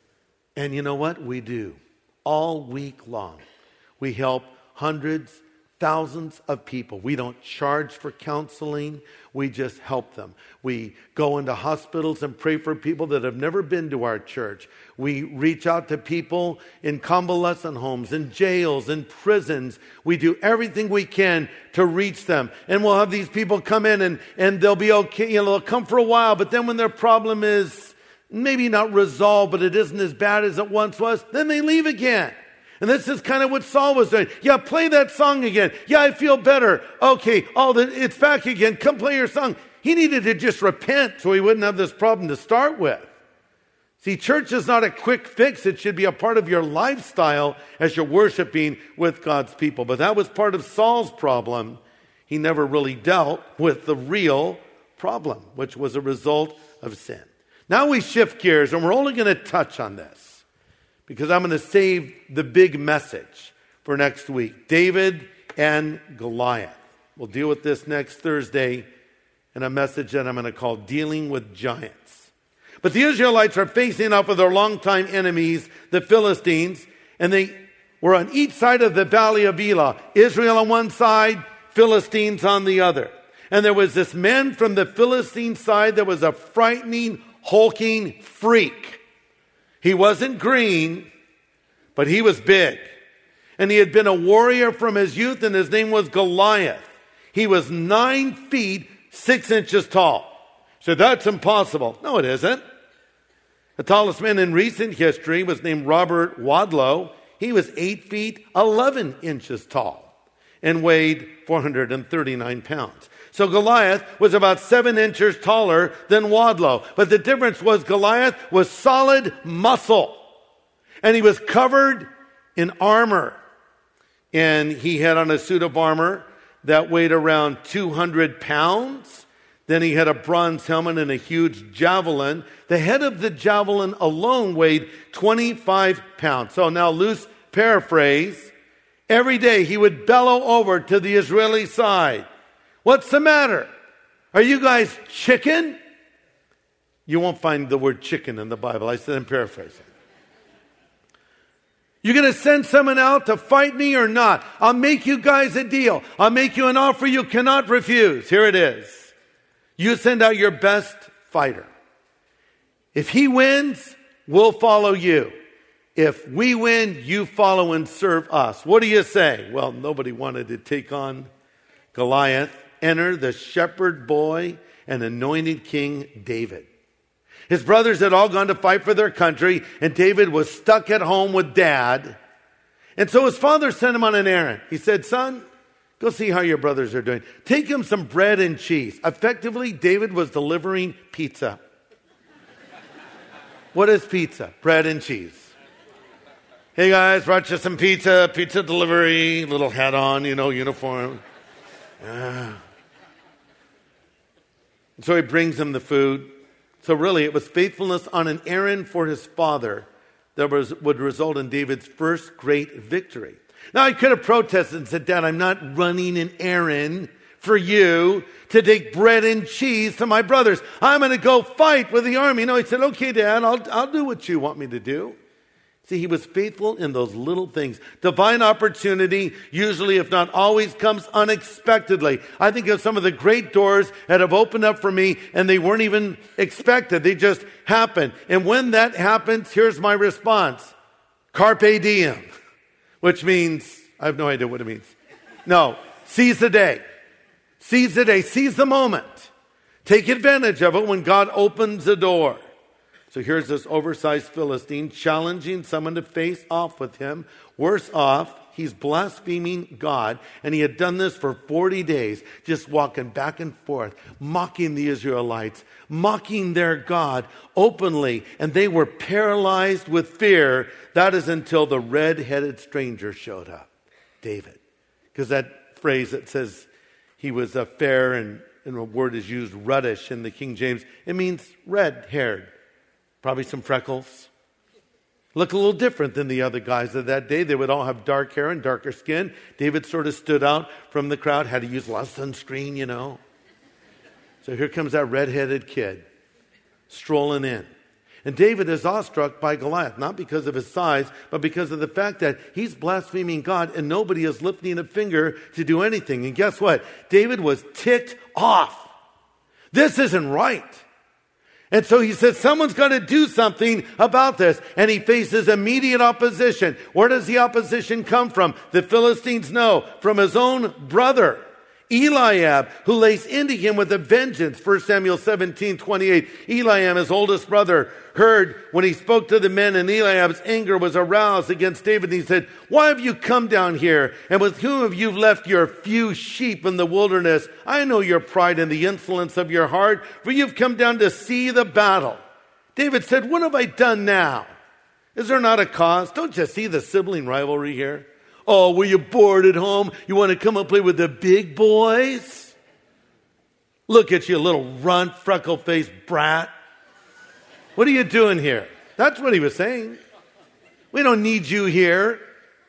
And you know what? We do. All week long, we help hundreds, thousands of people. We don't charge for counseling. We just help them. We go into hospitals and pray for people that have never been to our church. We reach out to people in convalescent homes, in jails, in prisons. We do everything we can to reach them. And we'll have these people come in and, and they'll be okay. You know, they'll come for a while, but then when their problem is maybe not resolved, but it isn't as bad as it once was, then they leave again. And this is kind of what Saul was doing. Yeah, play that song again. Yeah, I feel better. Okay, oh, it's back again. Come play your song. He needed to just repent so he wouldn't have this problem to start with. See, church is not a quick fix. It should be a part of your lifestyle as you're worshiping with God's people. But that was part of Saul's problem. He never really dealt with the real problem, which was a result of sin. Now we shift gears, and we're only going to touch on this, because I'm going to save the big message for next week. David and Goliath. We'll deal with this next Thursday in a message that I'm going to call Dealing with Giants. But the Israelites are facing off with their longtime enemies, the Philistines, and they were on each side of the valley of Elah. Israel on one side, Philistines on the other. And there was this man from the Philistine side that was a frightening, hulking freak. He wasn't green, but he was big. And he had been a warrior from his youth, and his name was Goliath. He was nine feet, six inches tall. So that's impossible. No, it isn't. The tallest man in recent history was named Robert Wadlow. He was eight feet, eleven inches tall and weighed four hundred thirty-nine pounds. So Goliath was about seven inches taller than Wadlow. But the difference was Goliath was solid muscle. And he was covered in armor. And he had on a suit of armor that weighed around two hundred pounds. Then he had a bronze helmet and a huge javelin. The head of the javelin alone weighed twenty-five pounds. So now, loose paraphrase, every day he would bellow over to the Israeli side, "What's the matter? Are you guys chicken?" You won't find the word chicken in the Bible. I said I'm paraphrasing. "You're going to send someone out to fight me or not? I'll make you guys a deal. I'll make you an offer you cannot refuse. Here it is. You send out your best fighter. If he wins, we'll follow you. If we win, you follow and serve us. What do you say?" Well, nobody wanted to take on Goliath. Enter the shepherd boy and anointed King David. His brothers had all gone to fight for their country, and David was stuck at home with dad. And so his father sent him on an errand. He said, "Son, go see how your brothers are doing. Take him some bread and cheese." Effectively, David was delivering pizza. What is pizza? Bread and cheese. "Hey guys, brought you some pizza, pizza delivery, little hat on, you know, uniform." Ah. So he brings him the food. So really, it was faithfulness on an errand for his father that was, would result in David's first great victory. Now, I could have protested and said, "Dad, I'm not running an errand for you to take bread and cheese to my brothers. I'm going to go fight with the army." No, he said, "Okay, Dad, I'll, I'll do what you want me to do." See, he was faithful in those little things. Divine opportunity, usually if not always, comes unexpectedly. I think of some of the great doors that have opened up for me, and they weren't even expected. They just happened. And when that happens, here's my response. Carpe diem, which means, I have no idea what it means. No, seize the day. Seize the day. Seize the moment. Take advantage of it when God opens the door. So here's this oversized Philistine challenging someone to face off with him. Worse off, he's blaspheming God. And he had done this for forty days, just walking back and forth, mocking the Israelites, mocking their God openly. And they were paralyzed with fear. That is until the red-headed stranger showed up, David. Because that phrase that says he was a fair, and, and a word is used, ruddish in the King James. It means red-haired. Probably some freckles. Look a little different than the other guys of that day. They would all have dark hair and darker skin. David sort of stood out from the crowd, had to use a lot of sunscreen, you know. So here comes that red-headed kid strolling in. And David is awestruck by Goliath, not because of his size, but because of the fact that he's blaspheming God and nobody is lifting a finger to do anything. And guess what? David was ticked off. This isn't right. And so he says, someone's got to do something about this. And he faces immediate opposition. Where does the opposition come from? The Philistines know. From his own brother, Eliab, who lays into him with a vengeance. First Samuel seventeen twenty-eight. Eliab, his oldest brother, heard when he spoke to the men, and Eliab's anger was aroused against David. And he said, "Why have you come down here? And with whom have you left your few sheep in the wilderness? I know your pride and the insolence of your heart, for you've come down to see the battle." David said, "What have I done now? Is there not a cause? Don't you see the sibling rivalry here? Oh, were you bored at home? You want to come and play with the big boys? Look at you, little runt, freckle-faced brat. What are you doing here?" That's what he was saying. "We don't need you here."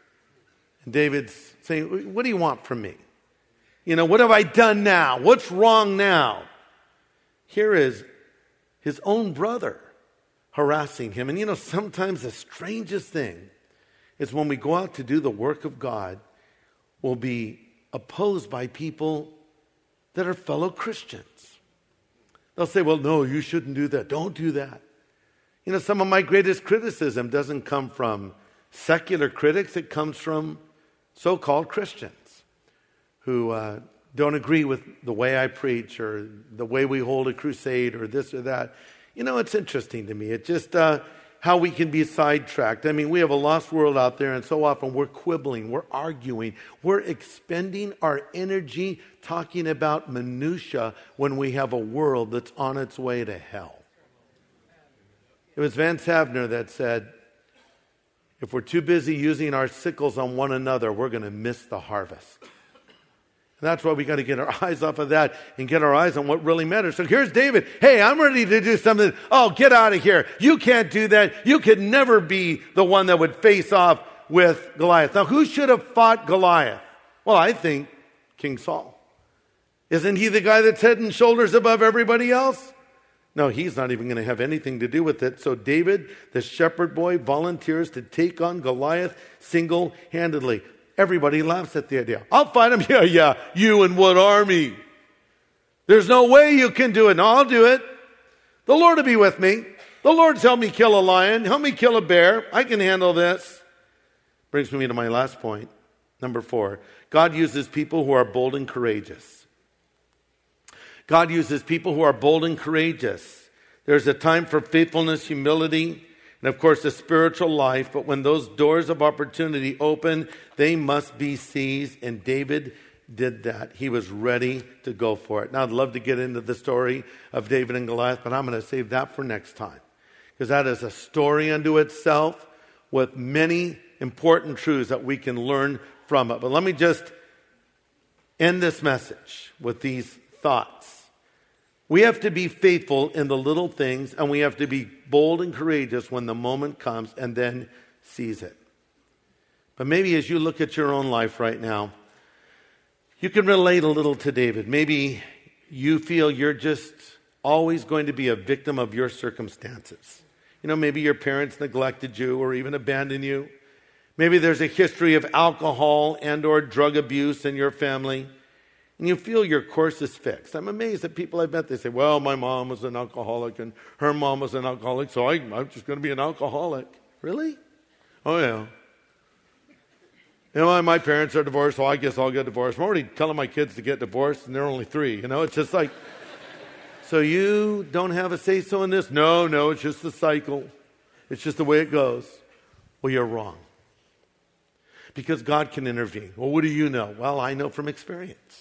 And David's saying, "What do you want from me? You know, what have I done now? What's wrong now?" Here is his own brother harassing him. And you know, sometimes the strangest thing is when we go out to do the work of God, we'll be opposed by people that are fellow Christians. They'll say, "Well, no, you shouldn't do that. Don't do that." You know, some of my greatest criticism doesn't come from secular critics. It comes from so-called Christians who uh, don't agree with the way I preach or the way we hold a crusade or this or that. You know, it's interesting to me. It just... Uh, how we can be sidetracked. I mean, we have a lost world out there, and so often we're quibbling, we're arguing, we're expending our energy talking about minutia when we have a world that's on its way to hell. It was Vance Havner that said, If we're too busy using our sickles on one another, we're going to miss the harvest. And that's why we got to get our eyes off of that and get our eyes on what really matters. So here's David. Hey, I'm ready to do something. Oh, get out of here. You can't do that. You could never be the one that would face off with Goliath. Now, who should have fought Goliath? Well, I think King Saul. Isn't he the guy that's head and shoulders above everybody else? No, he's not even going to have anything to do with it. So David, the shepherd boy, volunteers to take on Goliath single-handedly. Everybody laughs at the idea. I'll fight him. Yeah, yeah. You and what army? There's no way you can do it. No, I'll do it. The Lord will be with me. The Lord's helped me kill a lion. Help me kill a bear. I can handle this. Brings me to my last point. Number four. God uses people who are bold and courageous. God uses people who are bold and courageous. There's a time for faithfulness, humility, and of course, a spiritual life. But when those doors of opportunity open, they must be seized. And David did that. He was ready to go for it. Now, I'd love to get into the story of David and Goliath, but I'm going to save that for next time. Because that is a story unto itself with many important truths that we can learn from it. But let me just end this message with these thoughts. We have to be faithful in the little things, and we have to be bold and courageous when the moment comes, and then seize it. But maybe as you look at your own life right now, you can relate a little to David. Maybe you feel you're just always going to be a victim of your circumstances. You know, maybe your parents neglected you or even abandoned you. Maybe there's a history of alcohol and or drug abuse in your family. And you feel your course is fixed. I'm amazed at people I've met. They say, well, my mom was an alcoholic and her mom was an alcoholic, so I, I'm just going to be an alcoholic. Really? Oh, yeah. You know, my parents are divorced, so I guess I'll get divorced. I'm already telling my kids to get divorced, and they're only three. You know, it's just like, so you don't have a say-so in this? No, no, it's just the cycle. It's just the way it goes. Well, you're wrong. Because God can intervene. Well, what do you know? Well, I know from experience.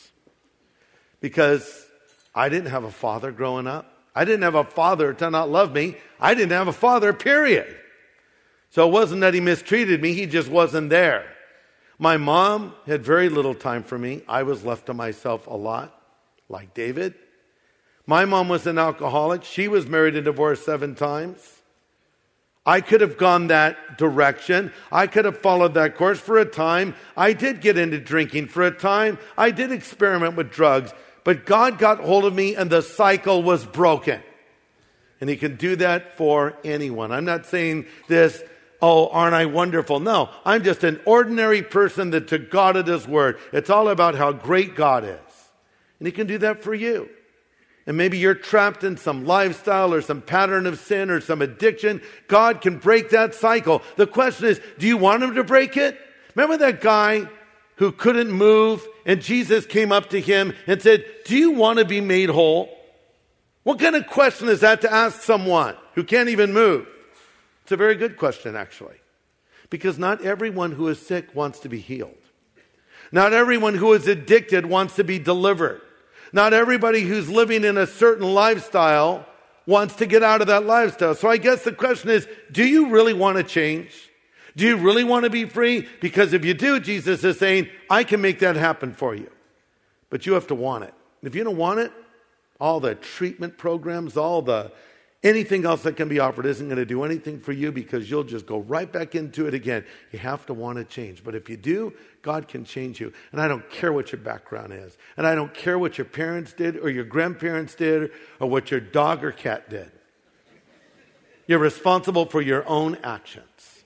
Because I didn't have a father growing up. I didn't have a father to not love me. I didn't have a father, period. So it wasn't that he mistreated me. He just wasn't there. My mom had very little time for me. I was left to myself a lot, like David. My mom was an alcoholic. She was married and divorced seven times. I could have gone that direction. I could have followed that course for a time. I did get into drinking for a time. I did experiment with drugs. But God got hold of me and the cycle was broken. And he can do that for anyone. I'm not saying this, oh, aren't I wonderful? No, I'm just an ordinary person that took God at his word. It's all about how great God is. And he can do that for you. And maybe you're trapped in some lifestyle or some pattern of sin or some addiction. God can break that cycle. The question is, do you want him to break it? Remember that guy who couldn't move, and Jesus came up to him and said, do you want to be made whole? What kind of question is that to ask someone who can't even move? It's a very good question, actually. Because not everyone who is sick wants to be healed. Not everyone who is addicted wants to be delivered. Not everybody who's living in a certain lifestyle wants to get out of that lifestyle. So I guess the question is, do you really want to change? Do you really want to be free? Because if you do, Jesus is saying, I can make that happen for you. But you have to want it. If you don't want it, all the treatment programs, all the anything else that can be offered isn't going to do anything for you because you'll just go right back into it again. You have to want to change. But if you do, God can change you. And I don't care what your background is. And I don't care what your parents did or your grandparents did or what your dog or cat did. You're responsible for your own actions.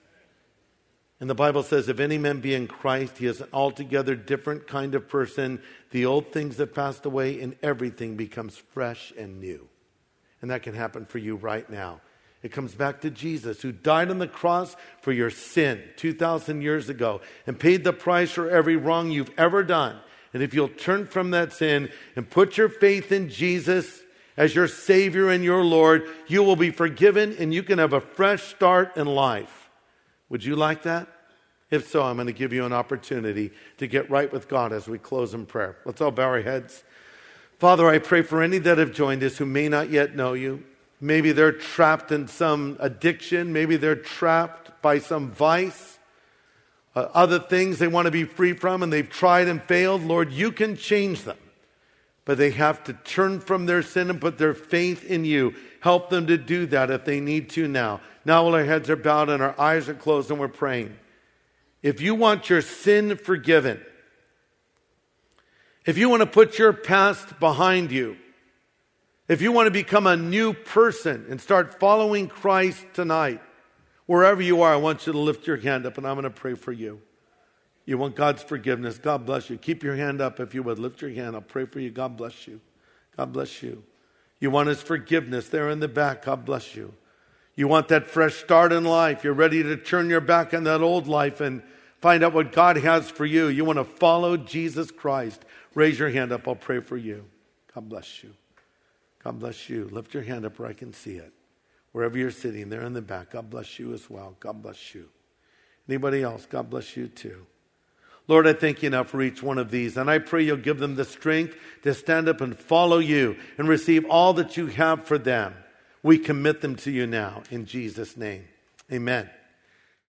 And the Bible says, if any man be in Christ, he is an altogether different kind of person. The old things have passed away and everything becomes fresh and new. And that can happen for you right now. It comes back to Jesus, who died on the cross for your sin two thousand years ago and paid the price for every wrong you've ever done. And if you'll turn from that sin and put your faith in Jesus as your Savior and your Lord, you will be forgiven and you can have a fresh start in life. Would you like that? If so, I'm going to give you an opportunity to get right with God as we close in prayer. Let's all bow our heads. Father, I pray for any that have joined us who may not yet know you. Maybe they're trapped in some addiction. Maybe they're trapped by some vice. Uh, other things they want to be free from and they've tried and failed. Lord, you can change them. But they have to turn from their sin and put their faith in you. Help them to do that if they need to now. Now while our heads are bowed and our eyes are closed and we're praying. If you want your sin forgiven, if you want to put your past behind you, if you want to become a new person and start following Christ tonight, wherever you are, I want you to lift your hand up and I'm going to pray for you. You want God's forgiveness. God bless you. Keep your hand up if you would. Lift your hand. I'll pray for you. God bless you. God bless you. You want His forgiveness there in the back. God bless you. You want that fresh start in life. You're ready to turn your back on that old life and find out what God has for you. You want to follow Jesus Christ. Raise your hand up. I'll pray for you. God bless you. God bless you. Lift your hand up where I can see it. Wherever you're sitting there in the back. God bless you as well. God bless you. Anybody else? God bless you too. Lord, I thank you now for each one of these. And I pray you'll give them the strength to stand up and follow you and receive all that you have for them. We commit them to you now in Jesus' name. Amen.